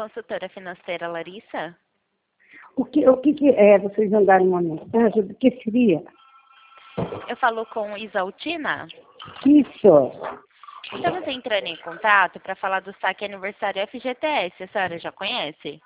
consultora financeira Larissa? O que é? Vocês mandaram uma mensagem? Do que seria? Eu falo com Isaltina? Isso. Estamos entrando em contato para falar do saque aniversário FGTS. A senhora já conhece?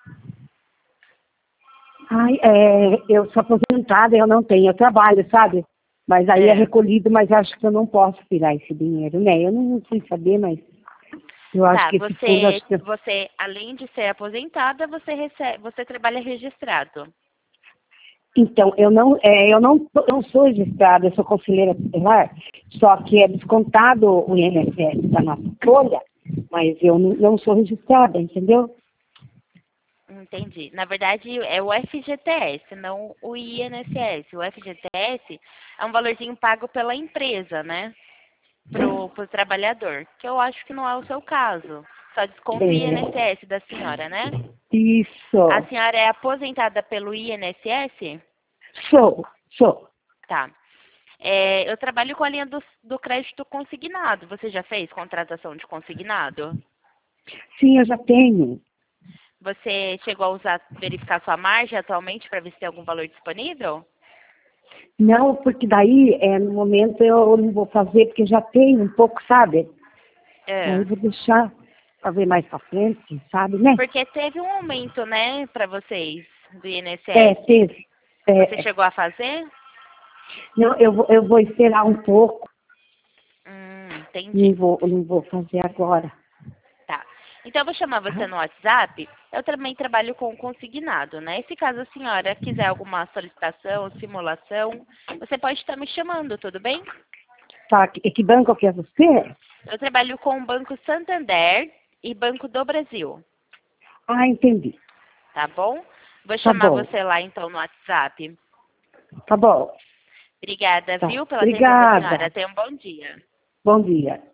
Ai, eu sou aposentada, eu não tenho, eu trabalho, sabe? Mas aí é recolhido, mas acho que eu não posso tirar esse dinheiro, né? Eu não fui saber, mas eu acho Tá, que esse fundo, acho que... você, além de ser aposentada, você trabalha registrado. Então, eu não sou registrada, eu sou conselheira tutelar, só que é descontado o INSS da nossa folha, mas eu não sou registrada, entendeu? Entendi. Na verdade, é o FGTS, não o INSS. O FGTS é um valorzinho pago pela empresa, né? Pro trabalhador, que eu acho que não é o seu caso. Só desconta o INSS da senhora, né? Isso. A senhora é aposentada pelo INSS? Sou. Tá. Eu trabalho com a linha do crédito consignado. Você já fez contratação de consignado? Sim, eu já tenho. Você chegou a verificar sua margem atualmente para ver se tem algum valor disponível? Não, porque daí, no momento, eu não vou fazer, porque já tenho um pouco, sabe? Daí eu vou deixar para ver mais para frente, quem sabe, né? Porque teve um aumento, né, para vocês do INSS. Teve. Você chegou a fazer? Não, eu vou esperar um pouco. Entendi. Não vou fazer agora. Tá. Então eu vou chamar você no WhatsApp. Eu também trabalho com consignado, né? Se caso a senhora quiser alguma solicitação, simulação, você pode estar me chamando, tudo bem? Tá, que banco que é você? Eu trabalho com o Banco Santander e Banco do Brasil, Ah, entendi. tá bom? Vou Tá chamar bom. você lá então no WhatsApp. Tá bom. Obrigada, Tá. viu, pela atenção da senhora. Obrigada. Tenha um bom dia. Bom dia.